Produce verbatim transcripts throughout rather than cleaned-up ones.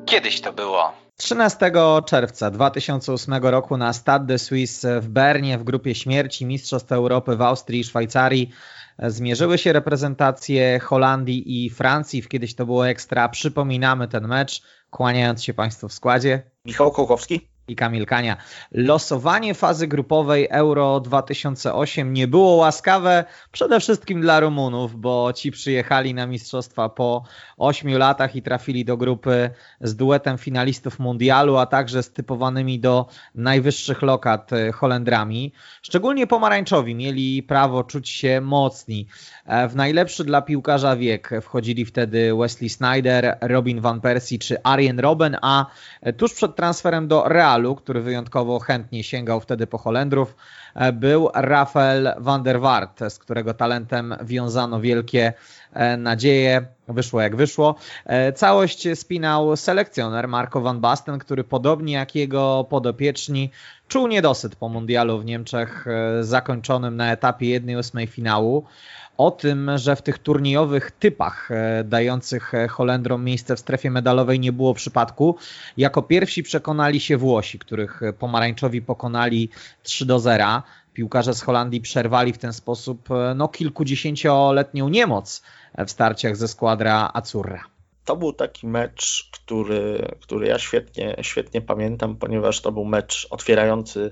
Kiedyś to było. trzynastego czerwca dwa tysiące ósmego roku na Stade de Suisse w Bernie w grupie śmierci Mistrzostw Europy w Austrii i Szwajcarii zmierzyły się reprezentacje Holandii i Francji. Kiedyś to było Ekstra. Przypominamy ten mecz, kłaniając się Państwu w składzie. Michał Kołkowski I Kamil Kania. Losowanie fazy grupowej Euro dwa tysiące osiem nie było łaskawe przede wszystkim dla Rumunów, bo ci przyjechali na mistrzostwa po ośmiu latach i trafili do grupy z duetem finalistów mundialu, a także z typowanymi do najwyższych lokat Holendrami. Szczególnie pomarańczowi mieli prawo czuć się mocni. W najlepszy dla piłkarza wiek wchodzili wtedy Wesley Sneijder, Robin van Persie czy Arjen Robben, a tuż przed transferem do Realu, który wyjątkowo chętnie sięgał wtedy po Holendrów, był Rafael van der Vaart, z którego talentem wiązano wielkie nadzieje. Wyszło jak wyszło. Całość spinał selekcjoner Marco van Basten, który podobnie jak jego podopieczni czuł niedosyt po mundialu w Niemczech zakończonym na etapie jednej ósmej finału. O tym, że w tych turniejowych typach dających Holendrom miejsce w strefie medalowej nie było przypadku, jako pierwsi przekonali się Włosi, których pomarańczowi pokonali trzy do zera. Piłkarze z Holandii przerwali w ten sposób no, kilkudziesięcioletnią niemoc w starciach ze składra Azzurra. To był taki mecz, który, który ja świetnie, świetnie pamiętam, ponieważ to był mecz otwierający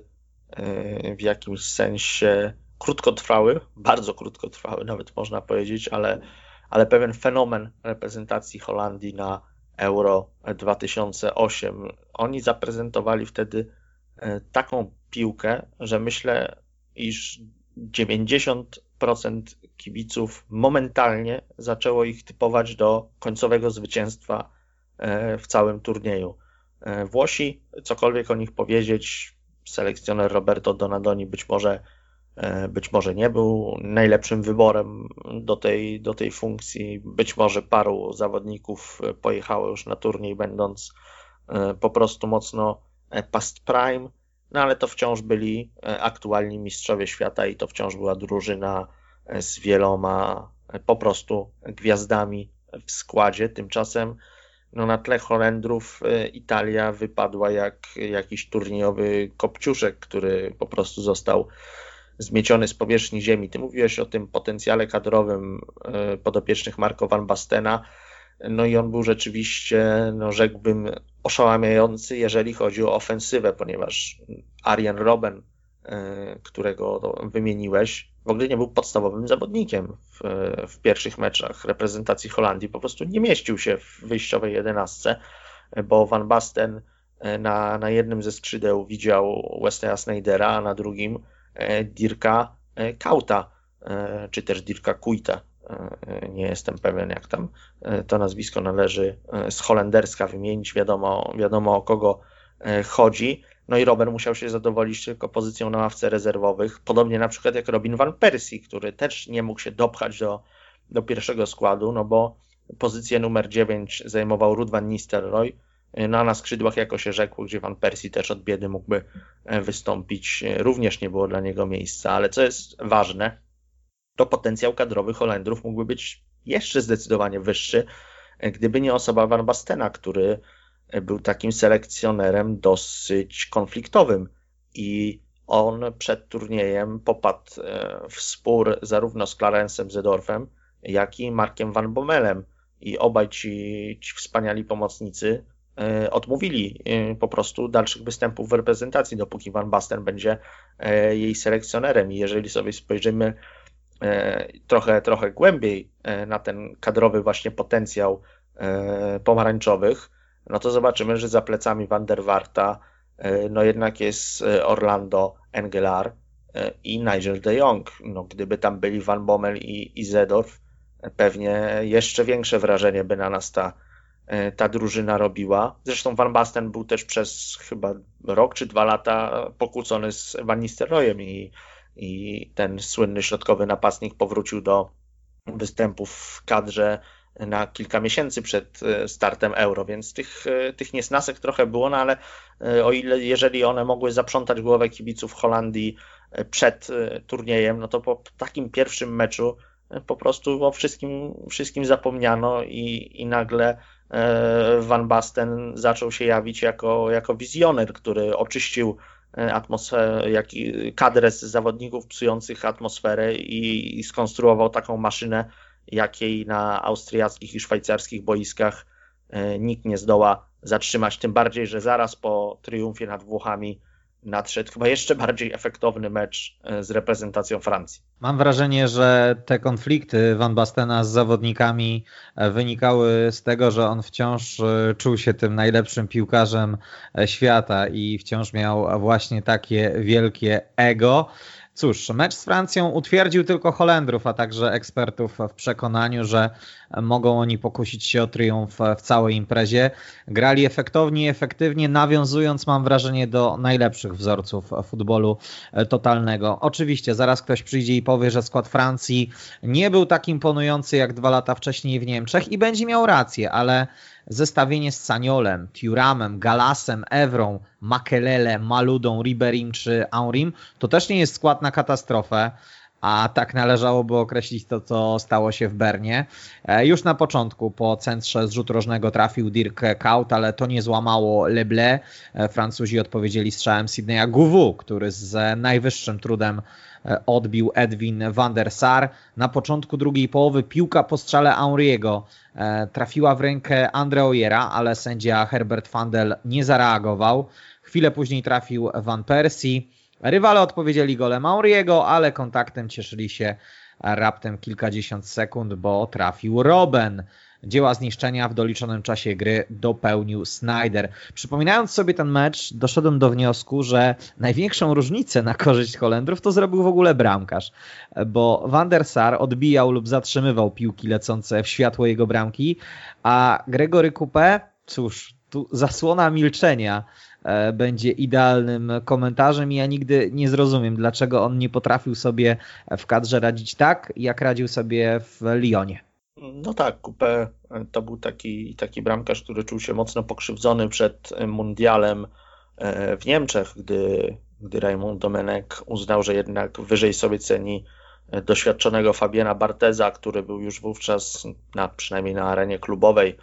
w jakimś sensie krótkotrwały, bardzo krótkotrwały nawet można powiedzieć, ale, ale pewien fenomen reprezentacji Holandii na Euro dwa tysiące osiem. Oni zaprezentowali wtedy taką piłkę, że myślę, iż dziewięćdziesiąt procent kibiców momentalnie zaczęło ich typować do końcowego zwycięstwa w całym turnieju. Włosi, cokolwiek o nich powiedzieć, selekcjoner Roberto Donadoni być może Być może nie był najlepszym wyborem do tej, do tej funkcji. Być może paru zawodników pojechało już na turniej, będąc po prostu mocno past prime, no ale to wciąż byli aktualni mistrzowie świata i to wciąż była drużyna z wieloma po prostu gwiazdami w składzie. Tymczasem no, na tle Holendrów Italia wypadła jak jakiś turniejowy kopciuszek, który po prostu został zmieciony z powierzchni ziemi. Ty mówiłeś o tym potencjale kadrowym podopiecznych Marco van Bastena, no i on był rzeczywiście, no rzekłbym, oszałamiający, jeżeli chodzi o ofensywę, ponieważ Arjen Robben, którego wymieniłeś, w ogóle nie był podstawowym zawodnikiem w, w pierwszych meczach reprezentacji Holandii, po prostu nie mieścił się w wyjściowej jedenastce, bo Van Basten na, na jednym ze skrzydeł widział Wesleya Snejdera, a na drugim Dirka Kuyta, czy też Dirka Kuyta. Nie jestem pewien, jak tam to nazwisko należy z holenderska wymienić, wiadomo, wiadomo o kogo chodzi. No i Robben musiał się zadowolić tylko pozycją na ławce rezerwowych, podobnie na przykład jak Robin van Persie, który też nie mógł się dopchać do, do pierwszego składu, no bo pozycję numer dziewięć zajmował Ruud van Nistelrooy, no a na skrzydłach, jako się rzekło, gdzie Van Persie też od biedy mógłby wystąpić, również nie było dla niego miejsca. Ale co jest ważne, to potencjał kadrowy Holendrów mógłby być jeszcze zdecydowanie wyższy, gdyby nie osoba Van Bastena, który był takim selekcjonerem dosyć konfliktowym i on przed turniejem popadł w spór zarówno z Clarencem Seedorfem, jak i Markiem Van Bommelem i obaj ci, ci wspaniali pomocnicy odmówili po prostu dalszych występów w reprezentacji, dopóki Van Basten będzie jej selekcjonerem. I jeżeli sobie spojrzymy trochę, trochę głębiej na ten kadrowy właśnie potencjał pomarańczowych, no to zobaczymy, że za plecami Van der Vaarta no jednak jest Orlando Engelár i Nigel de Jong. No, gdyby tam byli Van Bommel i, i Seedorf, pewnie jeszcze większe wrażenie by na nas ta ta drużyna robiła. Zresztą Van Basten był też przez chyba rok czy dwa lata pokłócony z Van Nistelrooyem i, i ten słynny środkowy napastnik powrócił do występów w kadrze na kilka miesięcy przed startem Euro, więc tych, tych niesnasek trochę było, no ale o ile jeżeli one mogły zaprzątać głowę kibiców Holandii przed turniejem, no to po takim pierwszym meczu po prostu o wszystkim, wszystkim zapomniano i, i nagle Van Basten zaczął się jawić jako, jako wizjoner, który oczyścił atmosferę, jak i kadrę z zawodników psujących atmosferę i, i skonstruował taką maszynę, jakiej na austriackich i szwajcarskich boiskach nikt nie zdoła zatrzymać. Tym bardziej, że zaraz po triumfie nad Włochami nadszedł chyba jeszcze bardziej efektowny mecz z reprezentacją Francji. Mam wrażenie, że te konflikty Van Bastena z zawodnikami wynikały z tego, że on wciąż czuł się tym najlepszym piłkarzem świata i wciąż miał właśnie takie wielkie ego. Cóż, mecz z Francją utwierdził tylko Holendrów, a także ekspertów w przekonaniu, że mogą oni pokusić się o triumf w całej imprezie. Grali efektownie i efektywnie, nawiązując, mam wrażenie, do najlepszych wzorców futbolu totalnego. Oczywiście, zaraz ktoś przyjdzie i powie, że skład Francji nie był tak imponujący jak dwa lata wcześniej w Niemczech i będzie miał rację, ale zestawienie z Saniolem, Thuramem, Galasem, Evrą, Makelele, Maludą, Riberim czy Henrym to też nie jest skład na katastrofę, a tak należałoby określić to, co stało się w Bernie. Już na początku po centrze z rzutu rożnego trafił Dirk Kuyt, ale to nie złamało Le Bleu. Francuzi odpowiedzieli strzałem Sidneya Govou, który z najwyższym trudem odbił Edwin van der Sar. Na początku drugiej połowy piłka po strzale Henry'ego trafiła w rękę Andre Oyera, ale sędzia Herbert Vandel nie zareagował. Chwilę później trafił Van Persie. Rywale odpowiedzieli golem Henry'ego, ale kontaktem cieszyli się raptem kilkadziesiąt sekund, bo trafił Robben. Dzieła zniszczenia w doliczonym czasie gry dopełnił Sneijder. Przypominając sobie ten mecz, doszedłem do wniosku, że największą różnicę na korzyść Holendrów to zrobił w ogóle bramkarz, bo Van der Sar odbijał lub zatrzymywał piłki lecące w światło jego bramki, a Gregory Coupé, cóż, tu zasłona milczenia będzie idealnym komentarzem i ja nigdy nie zrozumiem, dlaczego on nie potrafił sobie w kadrze radzić tak, jak radził sobie w Lyonie. No tak, Coupé to był taki, taki bramkarz, który czuł się mocno pokrzywdzony przed mundialem w Niemczech, gdy, gdy Raymond Domenech uznał, że jednak wyżej sobie ceni doświadczonego Fabiana Bartheza, który był już wówczas, na, przynajmniej na arenie klubowej,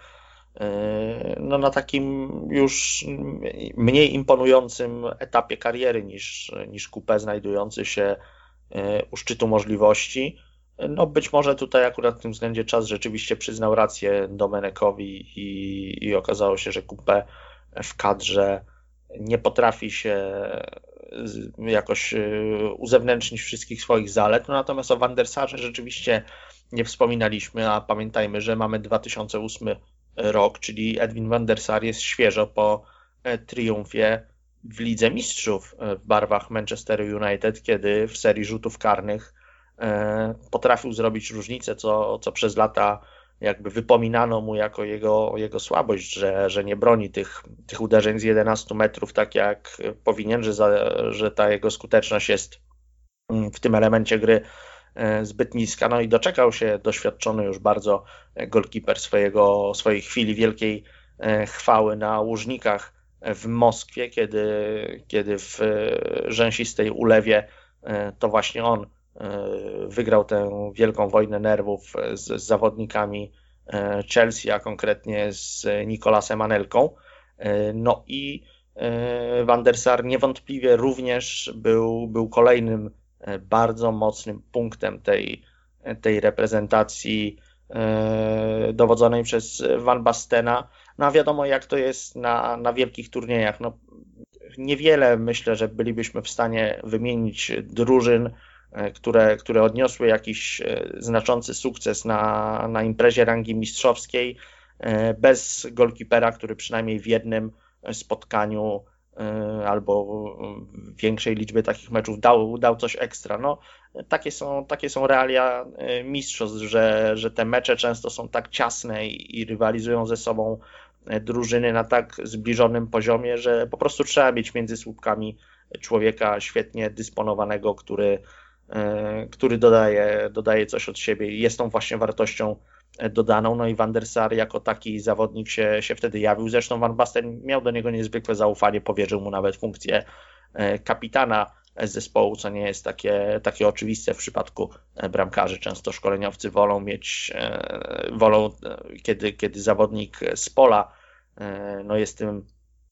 no na takim już mniej imponującym etapie kariery niż, niż Coupé, znajdujący się u szczytu możliwości. No być może tutaj akurat w tym względzie czas rzeczywiście przyznał rację Domenechowi i, i okazało się, że Coupé w kadrze nie potrafi się jakoś uzewnętrznić wszystkich swoich zalet. No natomiast o Van der Sarze rzeczywiście nie wspominaliśmy, a pamiętajmy, że mamy dwa tysiące ósmy rok, czyli Edwin van der Sar jest świeżo po triumfie w Lidze Mistrzów w barwach Manchester United, kiedy w serii rzutów karnych potrafił zrobić różnicę, co, co przez lata jakby wypominano mu jako jego, jego słabość, że, że nie broni tych, tych uderzeń z jedenastu metrów tak jak powinien, że, za, że ta jego skuteczność jest w tym elemencie gry zbyt niska. No i doczekał się doświadczony już bardzo golkiper swojego, swojej chwili wielkiej chwały na Łużnikach w Moskwie, kiedy, kiedy w rzęsistej ulewie to właśnie on wygrał tę wielką wojnę nerwów z, z zawodnikami Chelsea, a konkretnie z Nicolasem Anelką. No i Van der Sar niewątpliwie również był, był kolejnym bardzo mocnym punktem tej, tej reprezentacji dowodzonej przez Van Bastena. No a wiadomo, jak to jest na, na wielkich turniejach. No, niewiele myślę, że bylibyśmy w stanie wymienić drużyn, które, które odniosły jakiś znaczący sukces na, na imprezie rangi mistrzowskiej bez golkipera, który przynajmniej w jednym spotkaniu albo większej liczbie takich meczów dał, dał coś ekstra. No, takie są, takie są realia mistrzostw, że, że te mecze często są tak ciasne i, i rywalizują ze sobą drużyny na tak zbliżonym poziomie, że po prostu trzeba mieć między słupkami człowieka świetnie dysponowanego, który, który dodaje, dodaje coś od siebie i jest tą właśnie wartością dodaną. No i Van der Sar jako taki zawodnik się, się wtedy jawił. Zresztą Van Basten miał do niego niezwykłe zaufanie, powierzył mu nawet funkcję kapitana z zespołu, co nie jest takie, takie oczywiste w przypadku bramkarzy. Często szkoleniowcy wolą mieć, wolą, kiedy, kiedy zawodnik z pola no jest tym,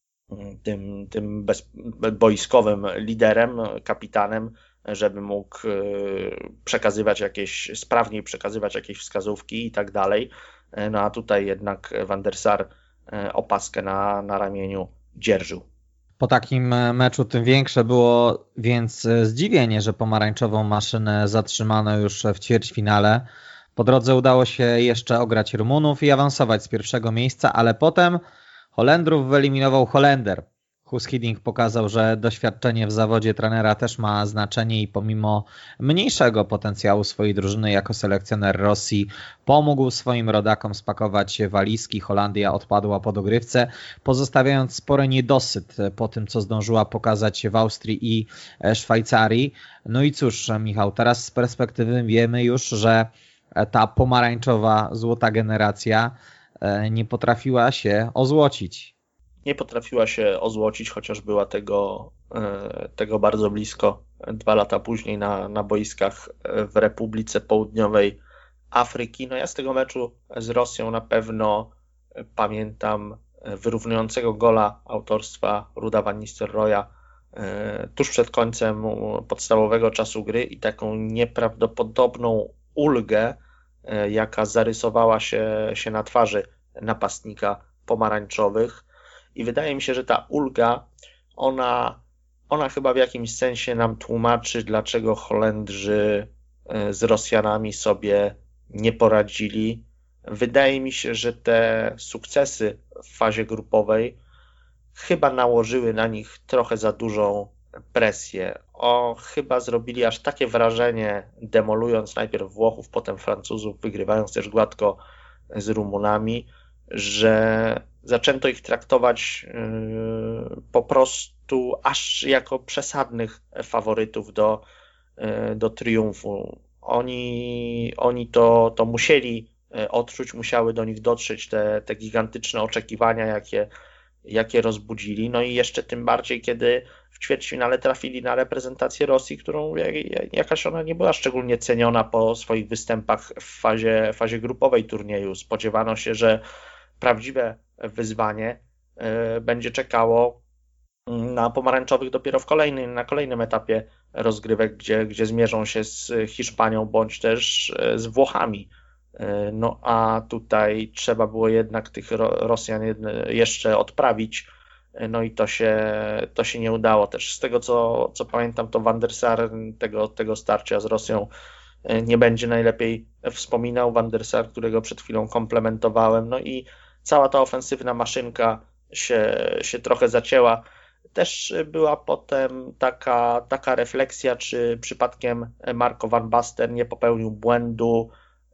tym, tym bez, boiskowym liderem, kapitanem, żeby mógł przekazywać jakieś, sprawniej przekazywać jakieś wskazówki i tak dalej. No a tutaj jednak Van der Sar opaskę na, na ramieniu dzierżył. Po takim meczu tym większe było więc zdziwienie, że pomarańczową maszynę zatrzymano już w ćwierćfinale. Po drodze udało się jeszcze ograć Rumunów i awansować z pierwszego miejsca, ale potem Holendrów wyeliminował Holender. Guus Hiddink pokazał, że doświadczenie w zawodzie trenera też ma znaczenie i pomimo mniejszego potencjału swojej drużyny jako selekcjoner Rosji pomógł swoim rodakom spakować walizki. Holandia odpadła po dogrywce, pozostawiając spory niedosyt po tym, co zdążyła pokazać w Austrii i Szwajcarii. No i cóż, Michał, teraz z perspektywy wiemy już, że ta pomarańczowa złota generacja nie potrafiła się ozłocić. Nie potrafiła się ozłocić, chociaż była tego, tego bardzo blisko dwa lata później na, na boiskach w Republice Południowej Afryki. No ja z tego meczu z Rosją na pewno pamiętam wyrównującego gola autorstwa Ruda van Nistelrooya tuż przed końcem podstawowego czasu gry i taką nieprawdopodobną ulgę, jaka zarysowała się, się na twarzy napastnika pomarańczowych. I wydaje mi się, że ta ulga, ona, ona chyba w jakimś sensie nam tłumaczy, dlaczego Holendrzy z Rosjanami sobie nie poradzili. Wydaje mi się, że te sukcesy w fazie grupowej chyba nałożyły na nich trochę za dużą presję. O, chyba zrobili aż takie wrażenie, demolując najpierw Włochów, potem Francuzów, wygrywając też gładko z Rumunami, że zaczęto ich traktować yy, po prostu aż jako przesadnych faworytów do, yy, do triumfu. Oni, oni to, to musieli odczuć, musiały do nich dotrzeć te, te gigantyczne oczekiwania, jakie, jakie rozbudzili. No i jeszcze tym bardziej, kiedy w ćwierćfinale trafili na reprezentację Rosji, którą jakaś ona nie była szczególnie ceniona po swoich występach w fazie, fazie grupowej turnieju. Spodziewano się, że prawdziwe wyzwanie będzie czekało na pomarańczowych dopiero w kolejnym, na kolejnym etapie rozgrywek, gdzie, gdzie zmierzą się z Hiszpanią bądź też z Włochami. No a tutaj trzeba było jednak tych Rosjan jeszcze odprawić, no i to się, to się nie udało. Też z tego co, co pamiętam, to Van der Sar tego, tego starcia z Rosją nie będzie najlepiej wspominał. Van der Sar, którego przed chwilą komplementowałem, no i cała ta ofensywna maszynka się, się trochę zacięła. Też była potem taka, taka refleksja, czy przypadkiem Marco van Basten nie popełnił błędu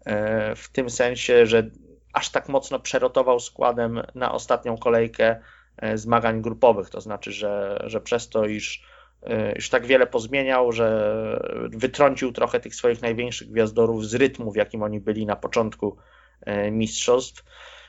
w tym sensie, że aż tak mocno przerotował składem na ostatnią kolejkę zmagań grupowych. To znaczy, że, że przez to, iż, iż tak wiele pozmieniał, że wytrącił trochę tych swoich największych gwiazdorów z rytmu, w jakim oni byli na początku mistrzostw.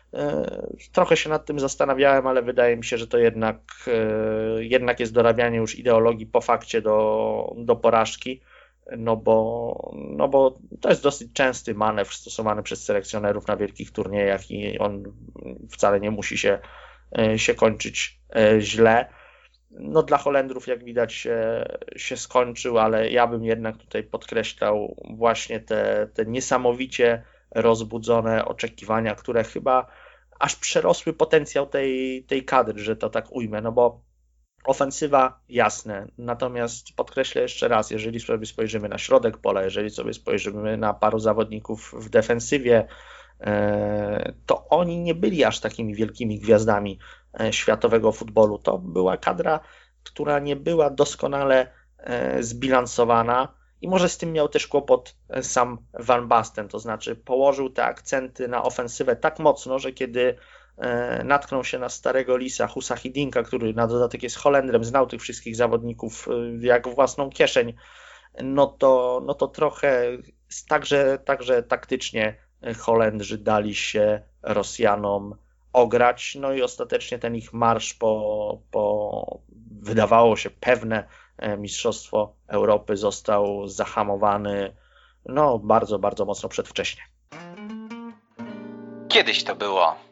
Trochę się nad tym zastanawiałem, ale wydaje mi się, że to jednak, jednak jest dorabianie już ideologii po fakcie do, do porażki, no bo, no bo to jest dosyć częsty manewr stosowany przez selekcjonerów na wielkich turniejach i on wcale nie musi się, się kończyć źle. No dla Holendrów, jak widać, się, się skończył, ale ja bym jednak tutaj podkreślał właśnie te, te niesamowicie rozbudzone oczekiwania, które chyba aż przerosły potencjał tej, tej kadry, że to tak ujmę, no bo ofensywa jasne, natomiast podkreślę jeszcze raz, jeżeli sobie spojrzymy na środek pola, jeżeli sobie spojrzymy na paru zawodników w defensywie, to oni nie byli aż takimi wielkimi gwiazdami światowego futbolu. To była kadra, która nie była doskonale zbilansowana i może z tym miał też kłopot sam Van Basten, to znaczy położył te akcenty na ofensywę tak mocno, że kiedy natknął się na starego lisa Guusa Hiddinka, który na dodatek jest Holendrem, znał tych wszystkich zawodników jak własną kieszeń, no to, no to trochę także, także taktycznie Holendrzy dali się Rosjanom ograć, no i ostatecznie ten ich marsz po, po wydawało się pewne Mistrzostwo Europy został zahamowany no bardzo, bardzo mocno przedwcześnie. Kiedyś to było.